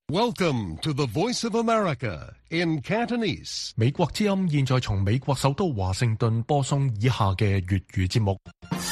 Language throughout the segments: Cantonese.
Welcome to the Voice of America in Cantonese. 美國之音現在從美國首都華盛頓播送以下嘅粵語節目。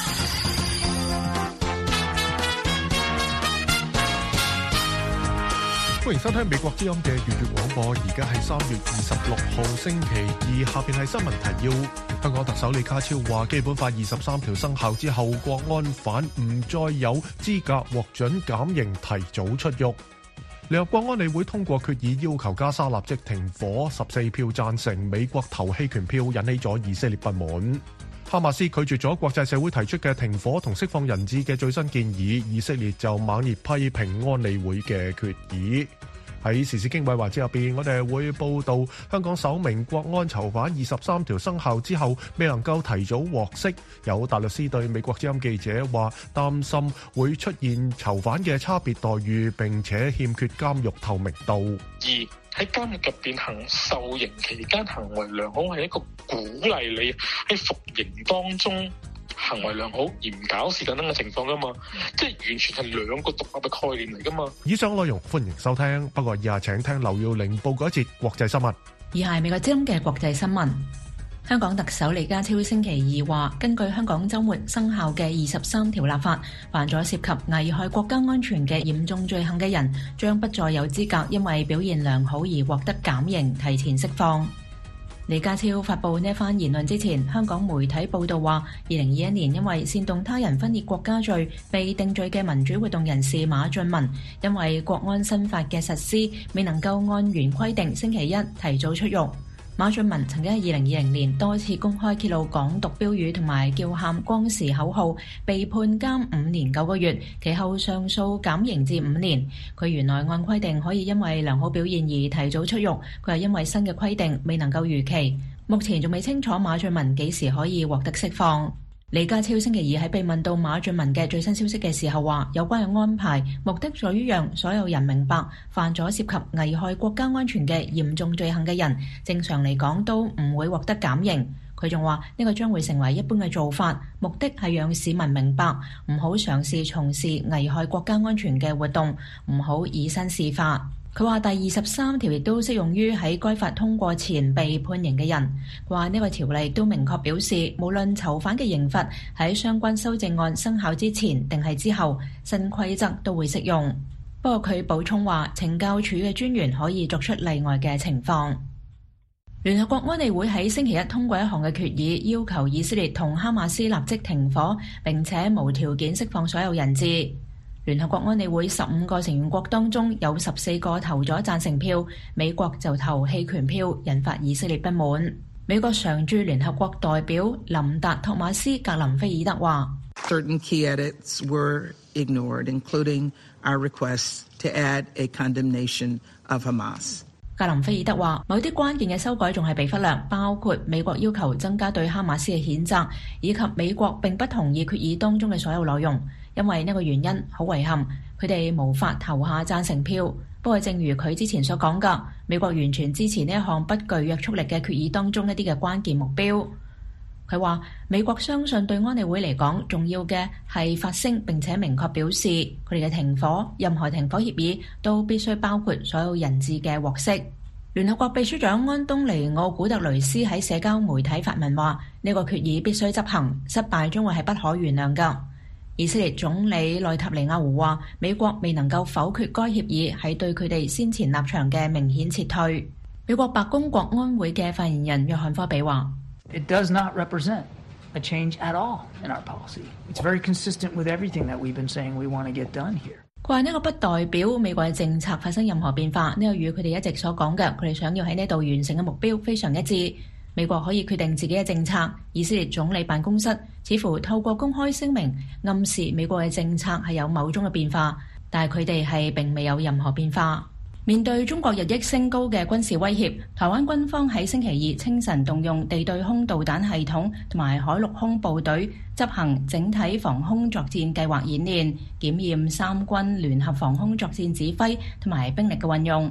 歡迎收聽美國之音嘅粵語廣播，而家係3月26號星期二，下邊係新聞提要。香港特首李家超話，基本法23條生效之後，國安犯唔再有資格獲准減刑提早出獄。聯合國安理會通過決議，要求加沙立即停火，14票贊成，美國投棄權票，引起咗以色列不滿。哈馬斯拒絕咗國際社會提出嘅停火同釋放人質嘅最新建議，以色列就猛烈批評安理會嘅決議。喺時事經緯環節入邊，我哋會報道香港首名國安囚犯23條生效之後未能夠提早獲釋，有大律師對美國之音記者話，擔心會出現囚犯嘅差別待遇，並且欠缺監獄透明度。 而喺監獄入邊受刑期間行為良好係一個鼓勵你喺服刑當中行為良好而唔搞事等等嘅情況噶嘛，即係完全係兩個獨立嘅概念嚟噶嘛。以上內容歡迎收聽，不過以下請聽劉耀玲報告一節國際新聞。 以下係美國之音嘅國際新聞。香港特首李家超星期二話，根據香港週末生效嘅23條立法，犯咗涉及危害國家安全嘅嚴重罪行嘅人，將不再有資格因為表現良好而獲得減刑提前釋放。李家超發布呢番言論之前，香港媒體報道話，2021年因為煽動他人分裂國家罪被定罪嘅民主活動人士馬俊文，因為國安新法嘅實施未能夠按原規定星期一提早出獄。馬俊文曾經喺2020年多次公開揭露港獨標語同埋叫喊光時口號，被判監5年9個月，其後上訴減刑至5年。佢原來按規定可以因為良好表現而提早出獄，佢係因為新嘅規定未能夠如期。目前仲未清楚馬俊文幾時可以獲得釋放。李家超星期二喺被問到馬俊文嘅最新消息嘅時候話，有關嘅安排目的在於讓所有人明白，犯咗涉及危害國家安全嘅嚴重罪行嘅人，正常嚟講都唔會獲得減刑。佢仲話呢個將會成為一般嘅做法，目的係讓市民明白，唔好嘗試從事危害國家安全嘅活動，唔好以身試法。佢話第23條亦都適用於喺該法通過前被判刑嘅人。佢話呢個條例都明確表示，無論囚犯嘅刑罰喺相關修正案生效之前定係之後，新規則都會適用。不過佢補充話，懲教署嘅專員可以作出例外嘅情況。聯合國安理會喺星期一通過一項嘅決議，要求以色列同哈馬斯立即停火，並且無條件釋放所有人質。聯合國安理會15個成員國當中有14個投咗贊成票，美國就投棄權票，引發以色列不滿。美國常駐聯合國代表林達托馬斯格林菲爾德話 Certain key edits were ignored, including our request to add a condemnation of Hamas. 格林菲爾德話，某啲關鍵嘅修改仲係被忽略，包括美國要求增加對哈馬斯嘅譴責，以及美國並不同意決議當中嘅所有內容。因為呢個原因，好遺憾，佢哋無法投下贊成票。不過正如佢之前所講嘅，美國完全支持呢一項不具約束力嘅決議當中一啲嘅關鍵目標。佢話美國相信對安理會嚟講，重要嘅係發聲並且明確表示佢哋嘅停火，任何停火協議都必須包括所有人質嘅獲釋。聯合國秘書長安東尼奧古特雷斯喺社交媒體發文話，呢個決議必須執行，失敗將會係不可原諒㗎。以色列總理內塔尼亞胡話，美國未能夠否決該協議係對佢哋先前立場嘅明顯撤退。美國白宮國安會嘅發言人約翰科比話 It does not represent a change at all in our policy. It's very consistent with everything that we've been saying we want to get done here. 佢話呢個不代表美國嘅政策發生任何變化，呢個與佢哋一直所講嘅佢哋想要喺呢度完成嘅目標非常一致。美國可以決定自己嘅政策，以色列總理辦公室似乎透過公開聲明暗示美國嘅政策係有某種嘅變化，但係佢哋係並未有任何變化。面對中國日益升高嘅軍事威脅，台灣軍方喺星期二清晨動用地對空導彈系統同埋海陸空部隊執行整體防空作戰計劃演練，檢驗三軍聯合防空作戰指揮同埋兵力嘅運用。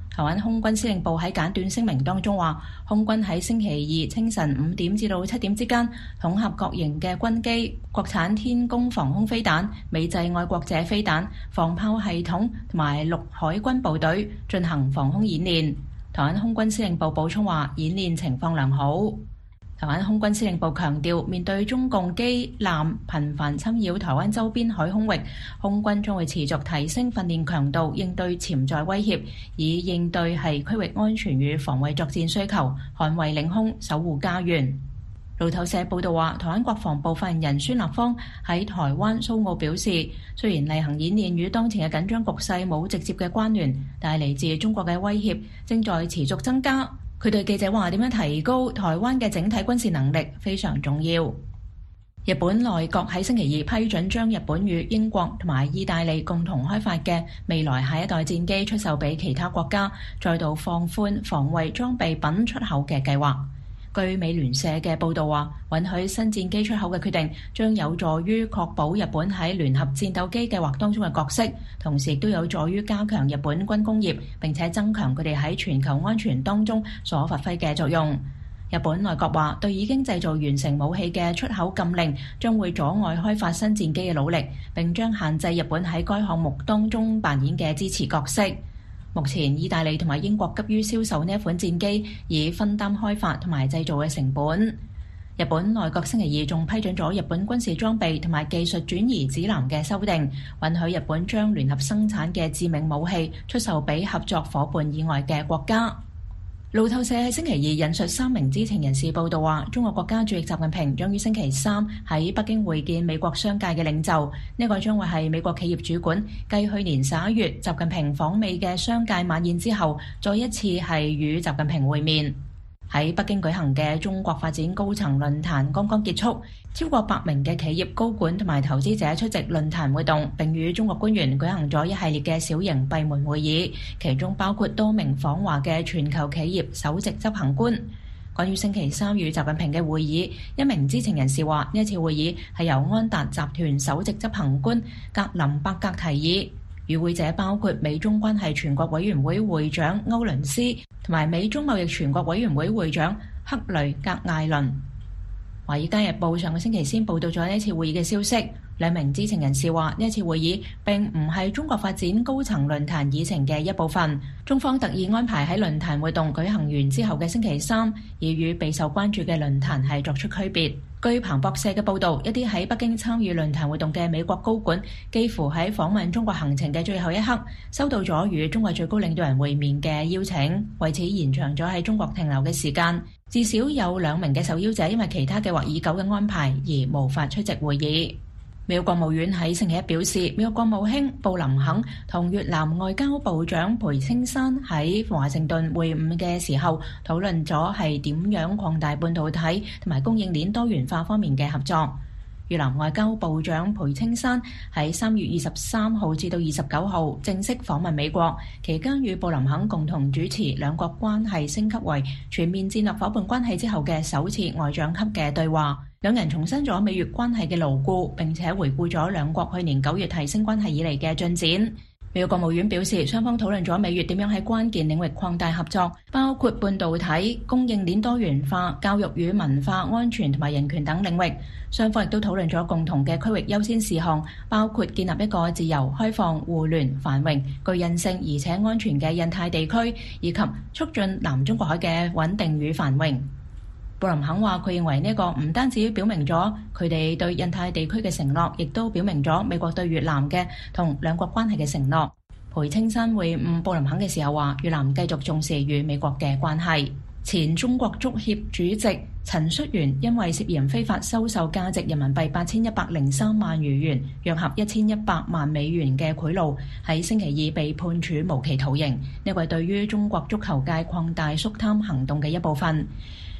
台灣空軍司令部喺簡短聲明當中話，空軍喺星期二清晨5點至到7點之間，統合各型嘅軍機、國產天宮防空飛彈、美製愛國者飛彈、防炮系統同埋陸海軍部隊進行防空演練。台灣空軍司令部補充話，演練情況良好。台灣空軍司令部強調，面對中共機艦頻繁侵擾台灣周邊海空域，空軍將會持續提升訓練強度，應對潛在威脅，以應對係區域安全與防衛作戰需求，捍衛領空，守護家園。路透社報道話，台灣國防部發言人孫立方喺台灣蘇澳表示，雖然例行演練與當前嘅緊張局勢冇直接嘅關聯，但係嚟自中國嘅威脅正在持續增加。佢對記者話，點樣提高台灣嘅整體軍事能力非常重要。日本內閣喺星期二批准將日本與英國同埋意大利共同開發嘅未來下一代戰機出售俾其他國家，再度放寬防衛裝備品出口嘅計劃。據美聯社嘅報導話，允許新戰機出口嘅決定將有助於確保日本喺聯合戰鬥機計劃當中嘅角色，同時亦都有助於加強日本軍工業，並且增強佢哋喺全球安全當中所發揮嘅作用。日本內閣話，對已經製造完成武器嘅出口禁令將會阻礙開發新戰機嘅努力，並將限制日本喺該項目當中扮演嘅支持角色。目前，意大利同埋英國急於銷售呢一款戰機，以分擔開發同埋製造嘅成本。日本內閣星期二仲批准咗日本軍事裝備同埋技術轉移指南嘅修訂，允許日本將聯合生產嘅致命武器出售俾合作夥伴以外嘅國家。路透社喺星期二引述3名知情人士報道話，中國國家主席習近平將於星期三喺北京會見美國商界嘅領袖，呢個將會係美國企業主管繼去年11月習近平訪美嘅商界晚宴之後，再一次係與習近平會面。喺北京舉行嘅中國發展高層論壇剛剛結束，超過100名嘅企業高管同埋投資者出席論壇活動，並與中國官員舉行咗一系列嘅小型閉門會議，其中包括多名訪華嘅全球企業首席執行官。關於星期三與習近平嘅會議，一名知情人士話，呢一次會議係由安達集團首席執行官格林伯格提議。與會者包括美中關係全國委員會會長歐倫斯同埋美中貿易全國委員會會長克雷格艾倫。華爾街日報上個星期先報道咗呢次會議嘅消息。兩名知情人士話，呢次會議並唔係中國發展高層論壇議程嘅一部分。中方特意安排喺論壇活動舉行完之後嘅星期三，以與備受關注嘅論壇係作出區別。據彭博社嘅報導，一啲喺北京參與論壇活動嘅美國高管，幾乎喺訪問中國行程嘅最後一刻，收到咗與中國最高領導人會面嘅邀請，為此延長咗喺中國停留嘅時間。至少有2名嘅受邀者因為其他計劃已久嘅安排而無法出席會議。美國國務院喺星期一表示，美國國務卿布林肯同越南外交部長裴青山喺華盛頓會晤嘅時候，討論咗係點樣擴大半導體同埋供應鏈多元化方面嘅合作。越南外交部長裴青山喺3月23號至到29號正式訪問美國，期間與布林肯共同主持兩國關係升級為全面戰略夥伴關係之後嘅首次外長級嘅對話。兩人重申咗美越關係嘅牢固，並且回顧咗兩國去年9月提升關係以嚟嘅進展。美國國務院表示，雙方討論咗美越點樣喺關鍵領域擴大合作，包括半導體、供應鏈多元化、教育與文化、安全同埋人權等領域。雙方亦都討論咗共同嘅區域優先事項，包括建立一個自由、開放、互聯、繁榮、具韌性而且安全嘅印太地區，以及促進南中國海嘅穩定與繁榮。布林肯話，佢認為呢個唔單止表明咗佢哋對印太地區嘅承諾，亦都表明咗美國對越南嘅同兩國關係嘅承諾。裴青山會晤布林肯嘅時候話，越南繼續重視與美國嘅關係。前中國足協主席陳戌源因為涉嫌非法收受價值人民幣8103萬餘元，約合1100萬美元嘅賄賂，喺星期二被判處無期徒刑。呢個係對於中國足球界擴大肅貪行動嘅一部分。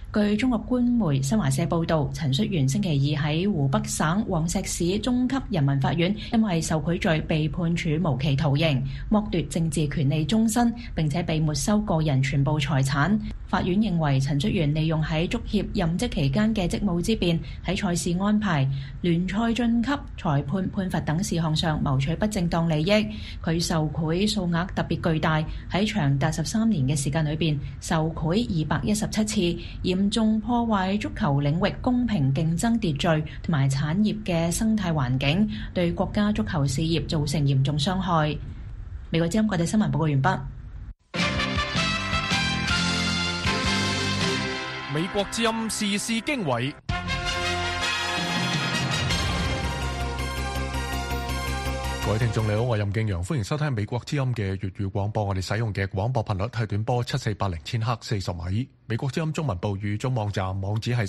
據中國官媒新華社報導，陳戌源星期二喺湖北省黃石市中級人民法院因為受賄罪被判處無期徒刑，剝奪政治權利終身，並且被沒收個人全部財產。法院認為陳戌源利用喺足協任職期間嘅職務之便，喺賽事安排、聯賽晉級、裁判判罰等事項上謀取不正當利益。佢受賄數額特別巨大，喺長達13年嘅時間裏邊受賄217次，嚴重破壞足球領域公平競爭秩序同埋產業嘅生態環境，對國家足球事業造成嚴重傷害。美國之音國際新聞報告完畢。 美國之音時事經緯。各位聽眾你好，我係任敬陽，歡迎收聽美國之音嘅粵語廣播。我哋使用嘅廣播頻率係短波7480千赫40米。美國之音中文部語中網站網址係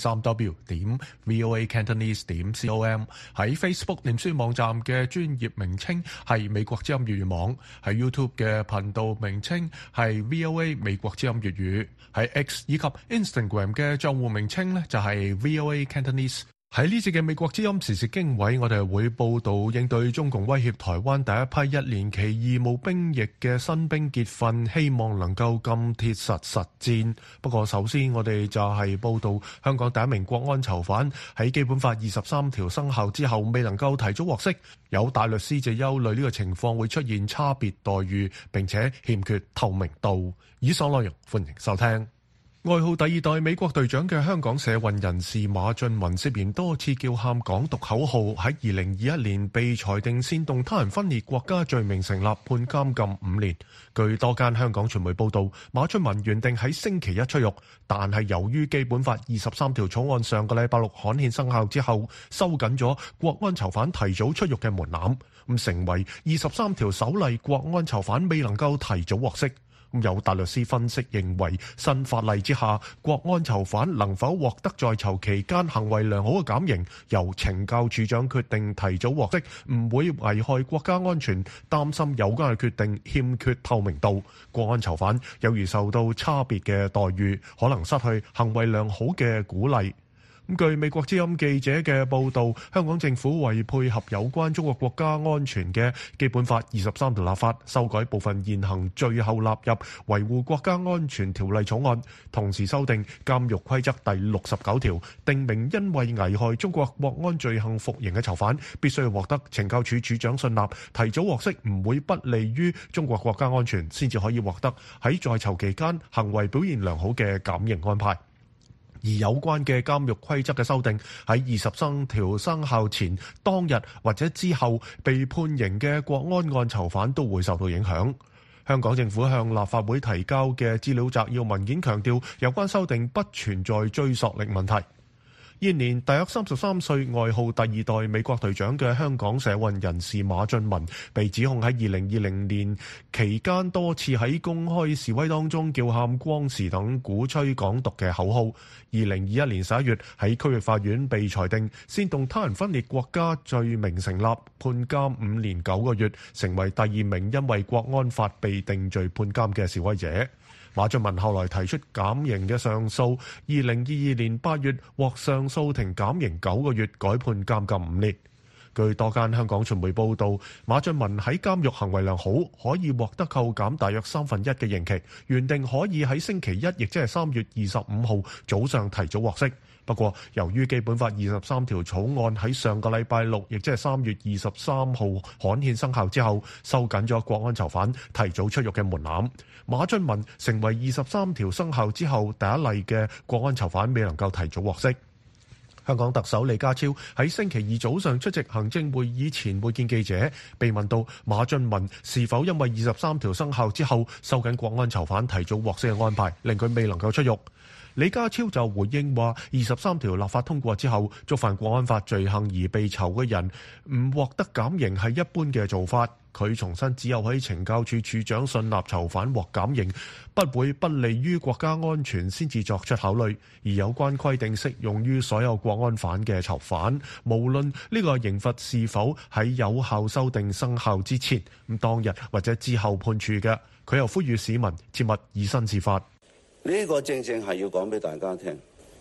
3w.voacantonese.com。喺 Facebook 臉書網站嘅專頁名稱係美國之音粵語網。喺 YouTube 嘅頻道名稱係 VOA 美國之音粵語。喺 X 以及 Instagram 嘅賬戶名稱呢就係 VOA Cantonese。喺呢節嘅美國之音時事經緯，我哋會報道應對中共威脅台灣第一批1年期義務兵役嘅新兵結訓，希望能夠咁貼實實戰。不過首先我哋就係報道香港第一名國安囚犯喺基本法23條生效之後未能夠提早獲釋，有大律師就憂慮呢個情況會出現差別待遇，並且欠缺透明度。以上內容歡迎收聽。外號第二代美國隊長嘅香港社運人士馬俊文涉嫌多次叫喊港獨口號，喺2021年被裁定煽動他人分裂國家罪名成立，判監禁5年。據多間香港傳媒報道，馬俊文原定喺星期一出獄，但係由於基本法23條草案上個禮拜6刊憲生效之後，收緊咗國安囚犯提早出獄嘅門檻，咁成為23條首例國安囚犯未能夠提早獲釋。有大律師分析認為，新法例之下，國安囚犯能否獲得在囚期間行為良好嘅減刑，由懲教處長決定提早獲釋，唔會危害國家安全，擔心有關嘅決定欠缺透明度，國安囚犯有如受到差別嘅待遇，可能失去行為良好嘅鼓勵。據美國之音記者嘅報導，香港政府為配合有關中國國家安全嘅基本法23條立法，修改部分現行罪後納入維護國家安全條例草案，同時修訂監獄規則第69條，訂明因為危害中國國安罪行服刑嘅囚犯，必須獲得懲教署署長信納，提早獲釋唔會不利於中國國家安全，先至可以獲得喺在囚期間行為表現良好嘅減刑安排。而有關嘅監獄規則嘅修訂喺23條生效前當日或者之後被判刑嘅國安案囚犯都會受到影響。香港政府向立法會提交嘅資料摘要文件強調，有關修訂不存在追溯力問題。現年大約33歲，外號第二代美國隊長嘅香港社運人士馬俊文，被指控喺2020年期間多次喺公開示威當中叫喊光時等鼓吹港獨嘅口號。2021年11月喺區域法院被裁定煽動他人分裂國家罪名成立，判監5年9個月，成為第2名因為國安法被定罪判監嘅示威者。馬俊文後來提出減刑嘅上訴，2022年8月獲上訴庭減刑9個月，改判監禁5年。據多間香港傳媒報導，馬俊文喺監獄行為良好，可以獲得扣減大約1/3嘅刑期，原定可以喺星期一，亦即係3月25號早上提早獲釋。不過，由於基本法23條草案喺上個禮拜6，亦即係3月23號刊憲生效之後，收緊咗國安囚犯提早出獄嘅門檻。馬俊文成為23條生效之後第一例嘅國安囚犯未能夠提早獲釋。香港特首李家超喺星期二早上出席行政會議前會見記者，被問到馬俊文是否因為23條生效之後收緊國安囚犯提早獲釋嘅安排，令佢未能夠出獄。李家超就回應話，23條立法通過之後，觸犯國安法罪行而被囚嘅人唔獲得減刑係一般嘅做法。佢重申，只有喺懲教署署長信納囚犯獲減刑，不會不利於國家安全先至作出考慮。而有關規定適用於所有國安犯嘅囚犯，無論呢個刑罰是否喺有效修訂生效之前、當日或者之後判處嘅。佢又呼籲市民切勿以身試法。 呢個正正係要講俾大家聽，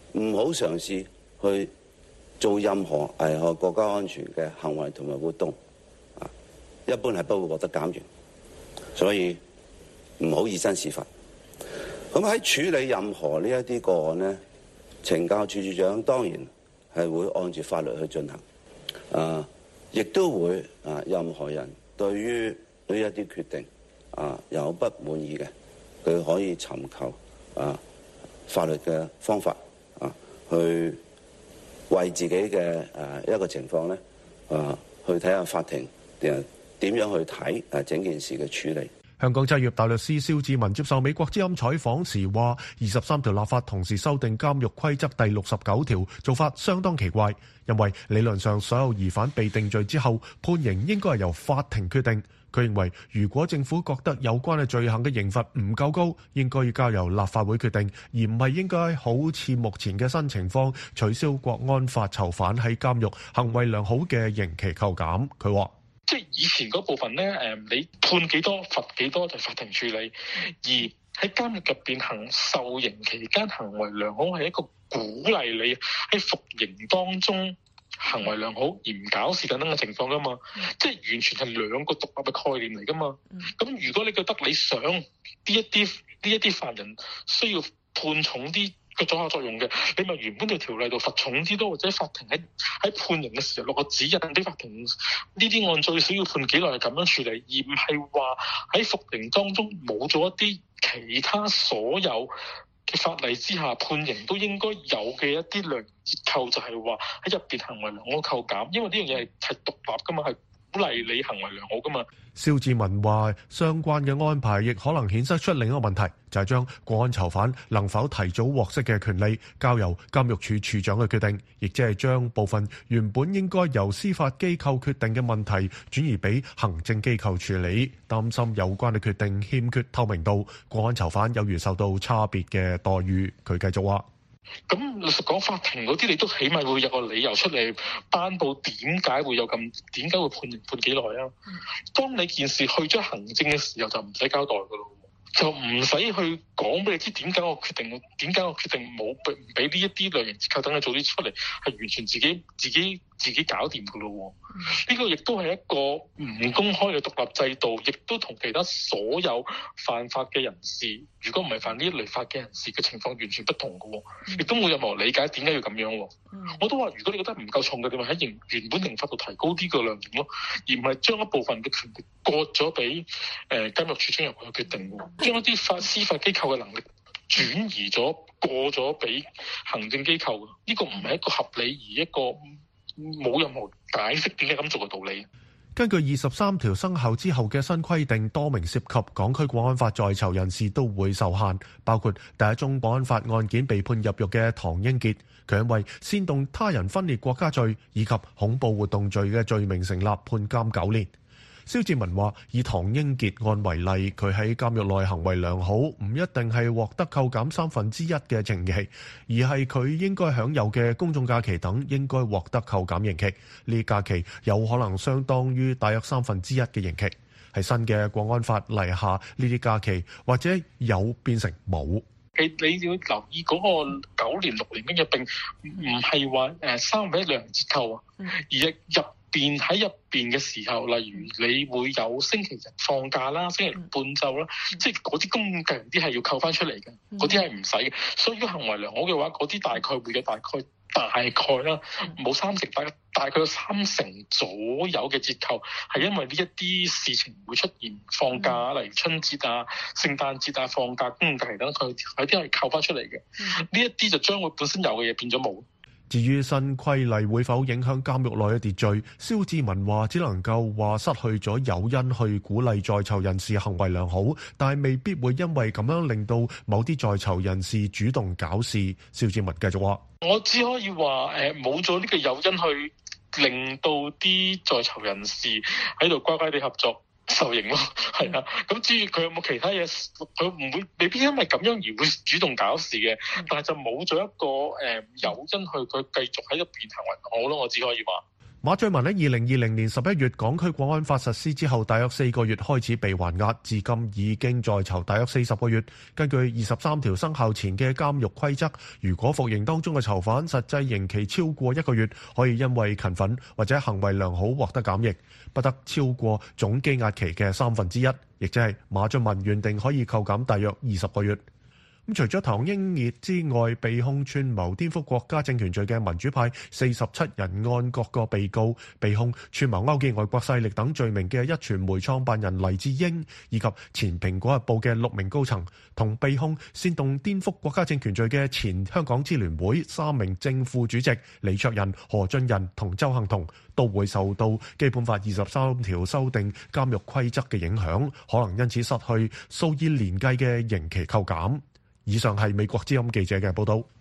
唔好嘗試去做任何危害國家安全嘅行為同埋活動，一般係不會獲得減刑，所以唔好以身試法。咁喺處理任何呢一啲個案呢，懲教處處長當然係會按住法律去進行，亦都會任何人對於呢一啲決定有不滿意嘅，佢可以尋求法律嘅方法去為自己嘅一個情況咧去睇下法庭點樣去睇整件事嘅處理。 香港執業大律師蕭志文接受美國之音採訪時話，23條立法同時修訂監獄規則第69條，做法相當奇怪，因為理論上所有疑犯被定罪之後，判刑應該係由法庭決定。佢認為，如果政府覺得有關嘅罪行嘅刑罰唔夠高，應該要交由立法會決定，而唔係應該好似目前嘅新情況，取消國安法囚犯喺監獄行為良好嘅刑期扣減。佢話： 即係以前嗰部分咧，你判幾多罰幾多就法庭處理，而喺監獄入邊受刑期間行為良好係一個鼓勵你喺服刑當中行為良好而唔搞事等等嘅情況噶嘛，即係完全係兩個獨立嘅概念嚟噶嘛。咁如果你覺得你想呢一啲犯人需要判重啲嘅阻嚇作用嘅，你咪原本條例度罰重啲咯，或者法庭喺判刑嘅時候落個指引俾法庭，呢啲案最少要判幾耐係咁樣處理，而唔係話喺服刑當中冇咗一啲其他所有嘅法例之下判刑都應該有嘅一啲量折扣，就係話喺入邊行為良好扣減，因為呢樣嘢係獨立噶嘛，係鼓勵你行為良好噶嘛。 蕭志文話，相關嘅安排亦可能衍生出另一個問題，就係將國安囚犯能否提早獲釋嘅權利交由監獄處處長去決定，亦即係將部分原本應該由司法機構決定嘅問題轉移俾行政機構處理，擔心有關嘅決定欠缺透明度，國安囚犯有如受到差別嘅待遇。佢繼續話： 咁老實講，法庭嗰啲你都起碼會有個理由出嚟頒布點解會判刑判幾耐啊？當你件事去咗行政嘅時候，就唔使交代噶咯，就唔使去講俾你知點解我決定冇唔俾呢一啲量刑折扣等你做啲出嚟，係完全自己搞掂噶咯。呢個亦都係一個唔公開嘅獨立制度，亦都同其他所有犯法嘅人士，如果唔係犯呢一類法嘅人士嘅情況完全不同嘅，亦都冇任何理解點解要咁樣。我都話，如果你覺得唔夠重嘅，你咪喺原本刑法度提高啲個量刑咯，而唔係將一部分嘅權力割咗俾監獄處長入去決定，將一啲司法機構嘅能力轉移咗過咗俾行政機構。呢個唔係一個合理而一個冇任何解釋點解咁做嘅道理。 根據23條生效之後嘅新規定，多名涉及港區國安法在囚人士都會受限，包括第一宗國安法案件被判入獄嘅唐英傑，佢因為煽動他人分裂國家罪以及恐怖活動罪嘅罪名成立，判監9年。蕭志文話：以唐英傑案為例，佢喺監獄內行為良好，唔一定係獲得扣減1/3嘅刑期，而係佢應該享有嘅公眾假期等應該獲得扣減刑期。呢假期有可能相當於大約1/3嘅刑期。喺新嘅國安法例下，呢啲假期或者有變成冇。 你要留意嗰個9年6年嘅並唔係話3/1量刑折扣啊，而係喺入邊嘅時候，例如你會有星期日放假啦、星期六半晝啦，即係嗰啲公假啲係要扣翻出嚟嘅，嗰啲係唔使嘅。所以如果行為良好嘅話，嗰啲大概會有大概啦，冇30%，大概有30%左右嘅折扣，係因為呢一啲事情會出現放假，例如春節啊、聖誕節啊放假、公假等，佢有啲係扣翻出嚟嘅。呢一啲就將會本身有嘅嘢變咗冇。 至於新規例會否影響監獄內嘅秩序，蕭志文話只能夠話失去咗誘因去鼓勵在囚人士行為良好，但係未必會因為咁樣令到某啲在囚人士主動搞事。蕭志文繼續話：我只可以話冇咗呢個誘因去令到啲在囚人士喺度乖乖地合作受刑咯，係啊。咁至於佢有冇其他嘢，佢未必因為咁樣而會主動搞事嘅，但係就冇咗一個誘因去佢繼續喺入邊行為好咯。我只可以話。 馬俊文喺2020年11月港區國安法實施之後，大約4個月開始被還押，至今已經在囚大約40個月。根據23條生效前嘅監獄規則，如果服刑當中嘅囚犯實際刑期超過1個月，可以因為勤奮或者行為良好獲得減役，不得超過總羈押期嘅1/3，亦即係馬俊文原定可以扣減大約20個月。除咗唐英傑之外，被控串謀顛覆國家政權罪嘅民主派47人案各個被告，被控串謀勾結外國勢力等罪名嘅壹傳媒創辦人黎智英，以及前蘋果日報嘅6名高層，同被控煽動顛覆國家政權罪嘅前香港支聯會3名正副主席李卓人、何俊仁同鄒幸彤，都會受到基本法23條修訂監獄規則嘅影響，可能因此失去數以年計嘅刑期扣減。以上係美國之音記者嘅報道。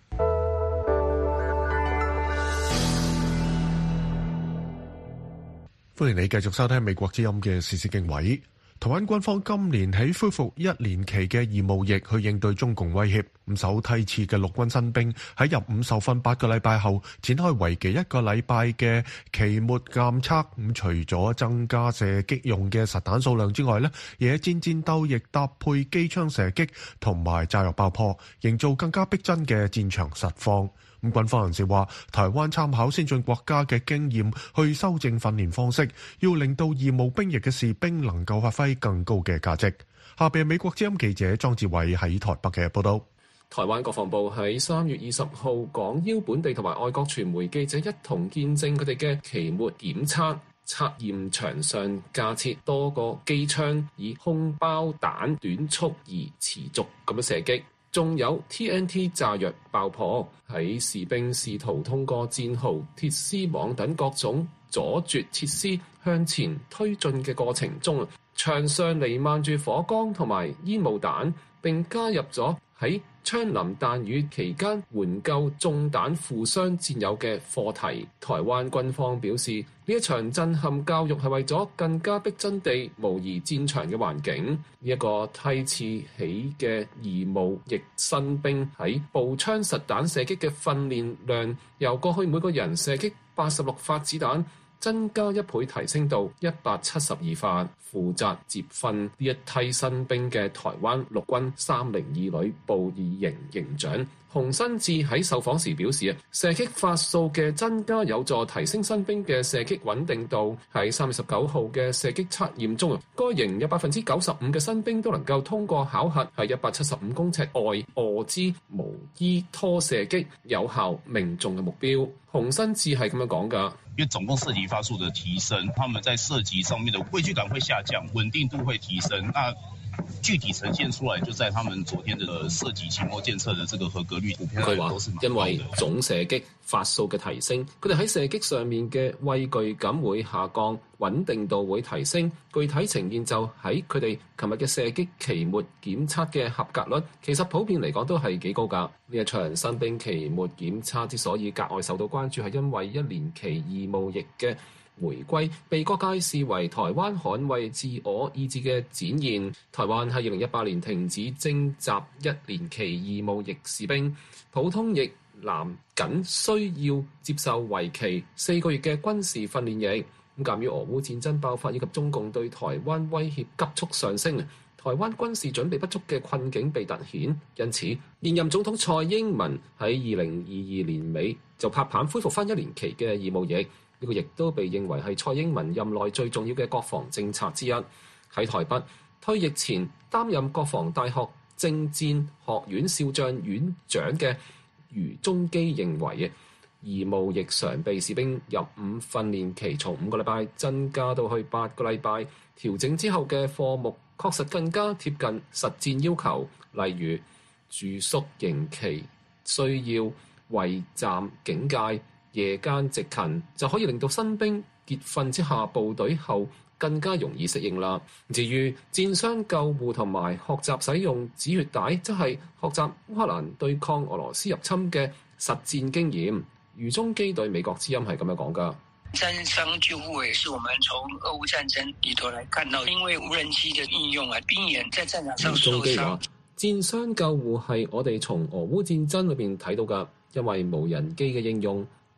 歡迎你繼續收聽美國之音嘅時事經緯。台灣軍方今年起恢復1年期嘅義務役，去應對中共威脅。首梯次嘅陸軍新兵喺入伍受訓8個禮拜後，展開為期1個禮拜嘅期末監測。除咗增加射擊用嘅實彈數量之外，野戰戰鬥亦搭配機槍射擊同埋炸藥爆破，營造更加逼真嘅戰場實況。軍方人士話，台灣參考先進國家嘅經驗去修正訓練方式，要令到義務兵役嘅士兵能夠發揮更高嘅價值。下邊美國之音記者莊志偉喺台北嘅報道。 台灣國防部喺3月20號廣邀本地同埋外國傳媒記者一同見證佢哋嘅期末檢測測驗，場上架設多個機槍，以空包彈短促而持續咁樣射擊，仲有 TNT 炸藥爆破。喺士兵試圖通過戰壕、鐵絲網等各種阻絕設施向前推進嘅過程中，場上瀰漫住火光同埋煙霧彈，並加入咗喺槍林彈雨期間援救中彈負傷戰友嘅課題。台灣軍方表示，呢一場震撼教育係為咗更加逼真地模擬戰場嘅環境。呢一個梯次起嘅義務役新兵喺步槍實彈射擊嘅訓練量，由過去每個人射擊86發子彈，增加1倍，提升到172發。負責接訓呢一梯新兵嘅台灣陸軍302旅步二營營長洪新智喺受訪時表示，射擊發數嘅增加有助提升新兵嘅射擊穩定度。喺3月19號嘅射擊測驗中，該營有95%嘅新兵都能夠通過考核，喺175公尺外俄支無依拖射擊有效命中嘅目標。洪新智係咁樣講㗎。 因為總共射擊發數的提升，他們在射擊上面的畏懼感會下降，穩定度會提升。那具體呈現出來，就在他們昨天的射擊期末檢測的這個合格率。 佢話因為總射擊發數嘅提升，佢哋喺射擊上面嘅畏懼感會下降，穩定度會提升。具體呈現就喺佢哋琴日嘅射擊期末檢測嘅合格率，其實普遍嚟講都係幾高㗎。呢一場新兵期末檢測之所以格外受到關注，係因為1年期義務役嘅回歸被各界視為台灣捍衛自我意志嘅展現。台灣喺2018年停止徵集1年期義務役士兵，普通役男僅需要接受為期4個月嘅軍事訓練役。咁鑑於俄烏戰爭爆發以及中共對台灣威脅急速上升，台灣軍事準備不足嘅困境被凸顯，因此現任總統蔡英文喺2022年尾就拍板恢復翻1年期嘅義務役。呢個亦都被認為係蔡英文任內最重要嘅國防政策之一。喺台北退役前擔任國防大學政戰學院少將院長嘅余中基認為，義務役常備士兵入伍訓練期從5個禮拜增加到去8個禮拜，調整之後嘅課目確實更加貼近實戰要求，例如住宿營期需要圍站警戒、夜間值勤，就可以令到新兵結訓之下部隊後更加容易適應啦。至於戰傷救護同埋學習使用止血帶，則係學習烏克蘭對抗俄羅斯入侵嘅實戰經驗。余中基對美國之音係咁樣講㗎。 戰傷救護也是我們從俄烏戰爭裡頭來看到，因為無人機嘅應用啊，兵員在戰場上受傷。 戰傷救護係我哋從俄烏戰爭裏邊睇到㗎，因為無人機嘅應用，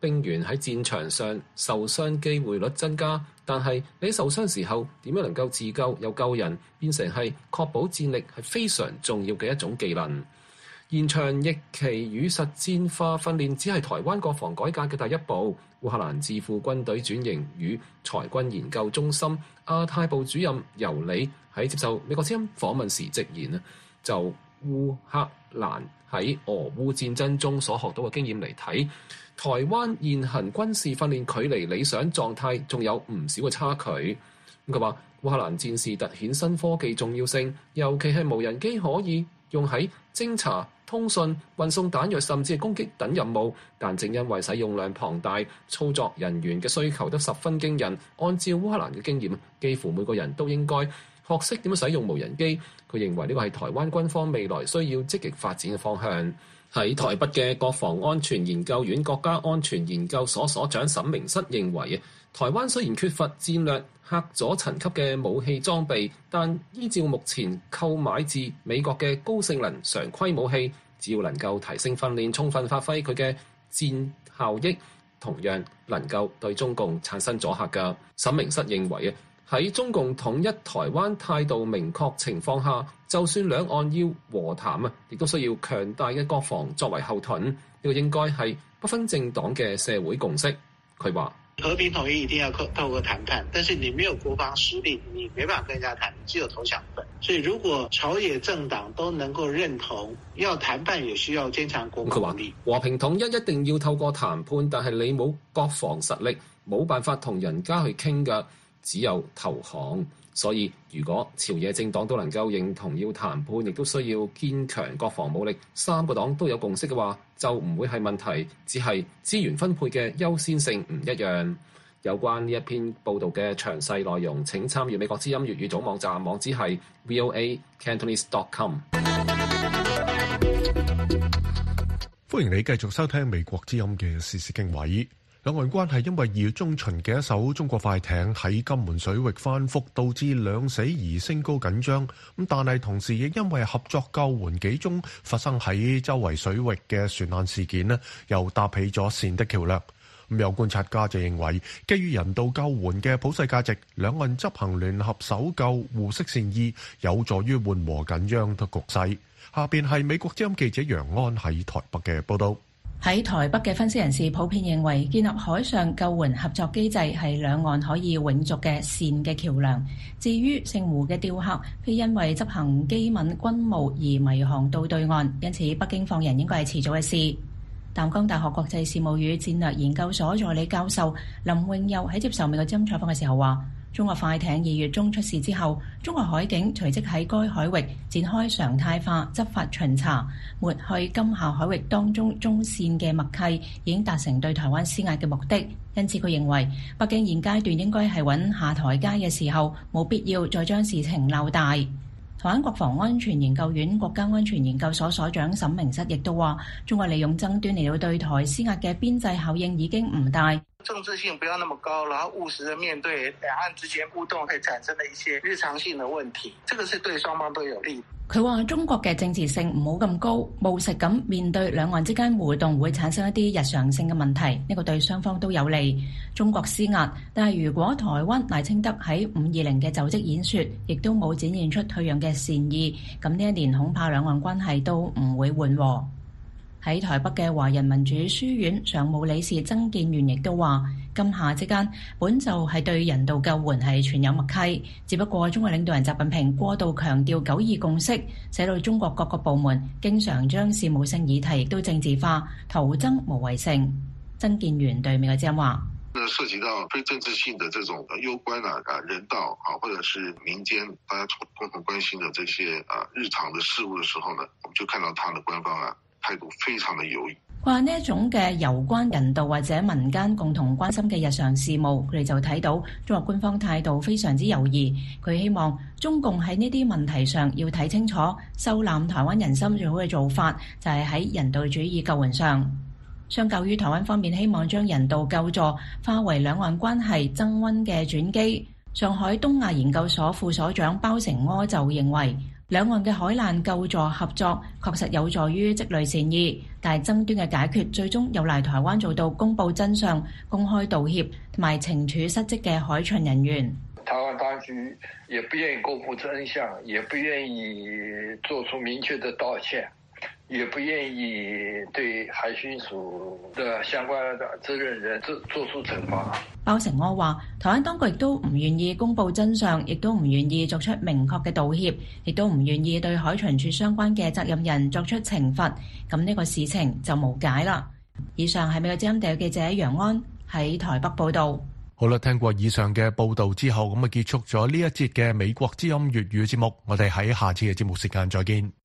兵員喺戰場上受傷機會率增加，但係你受傷時候點樣能夠自救又救人，變成係確保戰力係非常重要嘅一種技能。延長役期與實戰化訓練只係台灣國防改革嘅第一步。烏克蘭智庫軍隊轉型與裁軍研究中心亞太部主任尤里喺接受美國之音訪問時直言，就烏克蘭喺俄烏戰爭中所學到嘅經驗嚟睇，台灣現行軍事訓練距離理想狀態仲有唔少嘅差距。佢話烏克蘭戰事突顯新科技重要性，尤其係無人機可以用喺偵查、通訊、運送彈藥甚至係攻擊等任務，但正因為使用量龐大，操作人員嘅需求都十分驚人。按照烏克蘭嘅經驗，幾乎每個人都應該學識點樣使用無人機。佢認為呢個係台灣軍方未來需要積極發展嘅方向。喺台北嘅國防安全研究院國家安全研究所所長沈明室認為，台灣雖然缺乏戰略核阻層級嘅武器裝備，但依照目前購買自美國嘅高性能常規武器，只要能夠提升訓練，充分發揮佢嘅戰效益，同樣能夠對中共產生阻嚇㗎。沈明室認為，喺中共統一台灣態度明確情況下，就算兩岸要和談亦都需要強大嘅國防作為後盾。呢個應該係不分政黨嘅社會共識。佢話： 和平統一一定要透過談判，但是你沒有國防實力，你沒辦法跟人家談，只有投降份。所以如果朝野政黨都能夠認同，要談判也需要堅強國防力。 和平統一一定要透過談判，但係你冇國防實力，冇辦法同人家去傾㗎，只有投降。所以如果朝野政黨都能夠認同要談判，亦都需要堅強國防武力，三個黨都有共識嘅話，就唔會係問題，只係資源分配嘅優先性唔一樣。有關呢一篇報導嘅詳細內容，請參閱美國之音粵語組網站，網址係 voacantonese.com。 歡迎你繼續收聽美國之音嘅時事經緯。兩岸關係因為2月中旬嘅一艘中國快艇喺金門水域翻覆，導致兩死而升高緊張。但係同時亦因為合作救援幾宗發生喺周圍水域嘅船難事件又搭起咗善的橋梁。有觀察家就認為，基於人道救援嘅普世價值，兩岸執行聯合搜救，互悉善意，有助於緩和緊張嘅局勢。下邊係美國之音記者楊安喺台北嘅報道。 喺台北嘅分析人士普遍認為，建立海上救援合作機制係兩岸可以永續嘅善嘅橋梁。至於姓胡嘅釣客，非因為執行機敏軍務而迷航到對岸，因此北京放人應該係遲早嘅事。淡江大學國際事務與戰略研究所助理教授林永佑喺接受美國之音採訪嘅時候話，中國快艇2月中出事之後，中國海警隨即喺該海域展開常態化執法巡查，抹去金廈海域當中中線嘅默契，已經達成對台灣施壓嘅目的。因此佢認為北京現階段應該係揾下台階嘅時候，冇必要再將事情鬧大。台灣國防安全研究院國家安全研究所所長沈明室亦都話，中國利用爭端嚟到對台施壓嘅邊際效應已經唔大。 政治性不要那麼高，然後務實地面對兩岸之間互動會產生的一些日常性的問題，這個是對雙方都有利。 佢話中國嘅政治性唔好咁高，務實咁面對兩岸之間互動會產生一啲日常性嘅問題，呢個對雙方都有利。中國施壓，但係如果台灣賴清德喺520嘅就職演說亦都冇展現出退讓嘅善意，咁呢一年恐怕兩岸關係都唔會緩和。喺台北嘅華人民主書院常務理事曾建元亦都話，金廈之間本就係對人道救援係存有默契，只不過中國領導人習近平過度強調九二共識，使到中國各個部門經常將事務性議題亦都政治化，徒增無謂性。曾建元對美國之音話： 涉及到非政治性的這種攸關人道或者是民間大家共同關心的這些日常的事務的時候呢，我們就看到他的官方態度非常的猶豫。 話呢一種嘅攸關人道或者民間共同關心嘅日常事務，佢哋就睇到中國官方態度非常之猶豫。佢希望中共喺呢啲問題上要睇清楚，收攬台灣人心最好嘅做法就係喺人道主義救援上。相較於台灣方面希望將人道救助化為兩岸關係增溫嘅轉機，上海東亞研究所副所長包成柯就認為， 兩岸嘅海難救助合作確實有助於積累善意，但係爭端嘅解決最終有賴台灣做到公佈真相、公開道歉同埋懲處失職嘅海巡人員。 台灣當局也不願意公布真相，也不願意做出明確的道歉，也不願意對海巡署的相關的責任人做出懲罰。 包成柯話，台灣當局亦都唔願意公佈真相，亦都唔願意作出明確嘅道歉，亦都唔願意對海巡署相關嘅責任人作出懲罰。咁呢個事情就無解啦。以上係美國之音第一記者楊安喺台北報導。 好啦，聽過以上嘅報導之後，咁啊結束咗呢一節嘅美國之音粵語節目。我哋喺下次嘅節目時間再見。